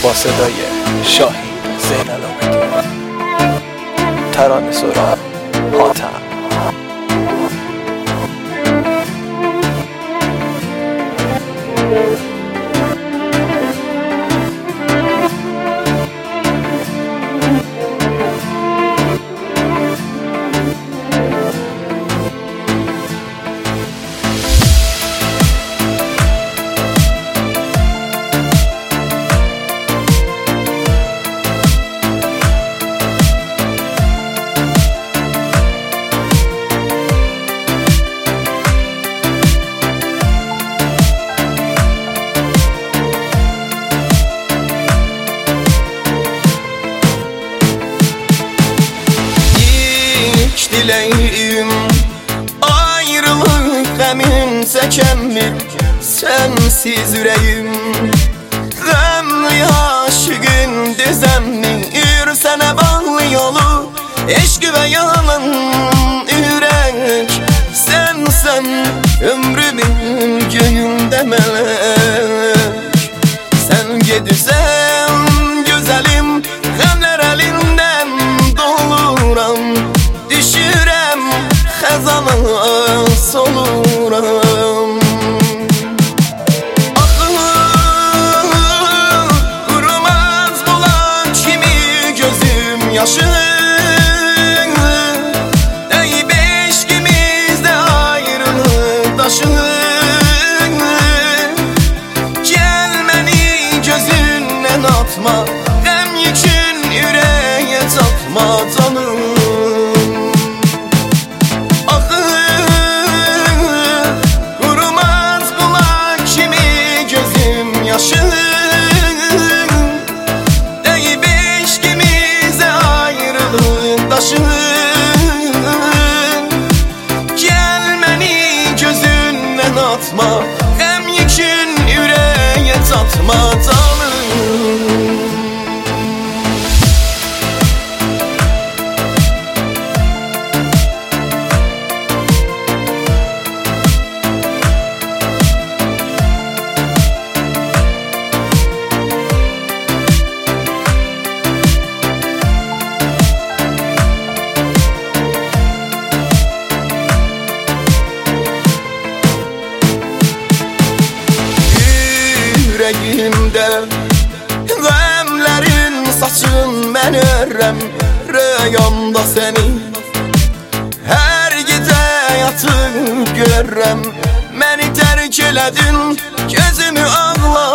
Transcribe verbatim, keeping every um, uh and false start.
با صدای شاهین زین‌العابدین، ترانه سرا حاتم. Dileğim ayrılık qəmin çəkəmmir sensiz ürəyim, qəmli aşığın düzəmmir sənə bağlı yolu, eşq və yalan ürək sənsən ömrümün göyündə mələk. Sən gedirsən gözəlim, qəmlər əlindən doluram, düşürəm xəzana soluram. Axır qurumaz bulan kimi gözüm yaşı, deyib eşqimizdə ayrılıq daşı. Gəl məni gözündən atma, qəm yükün ürəyə çatma canım. Deyib eşqimizə ayrılıq daşı. Gəl məni gözündən atma, qəm yükün ürəyə çatma canım. Yüreğimdə qəmlərin saçın mən örəm, rüyamda səni hər gecə yatıb görürəm. Məni tərk elədin, gözümü ağla